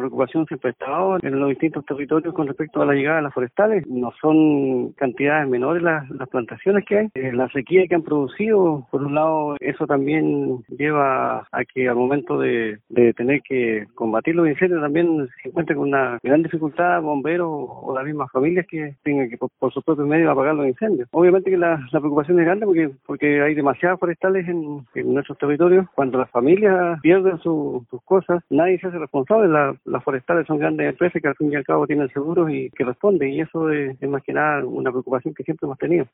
preocupación siempre ha estado en los distintos territorios con respecto a la llegada de las forestales. No son cantidades menores las plantaciones que hay. La sequía que han producido, por un lado, eso también lleva a que al momento de tener que combatir los incendios también se encuentre con una gran dificultad bomberos o las mismas familias que tengan que por sus propios medios apagar los incendios. Obviamente que la preocupación es grande porque hay demasiadas forestales en nuestros territorios. Cuando las familias pierden sus cosas, nadie se hace responsable. Las forestales son grandes empresas que al fin y al cabo tienen seguros y que responden, y eso es más que nada una preocupación que siempre hemos tenido.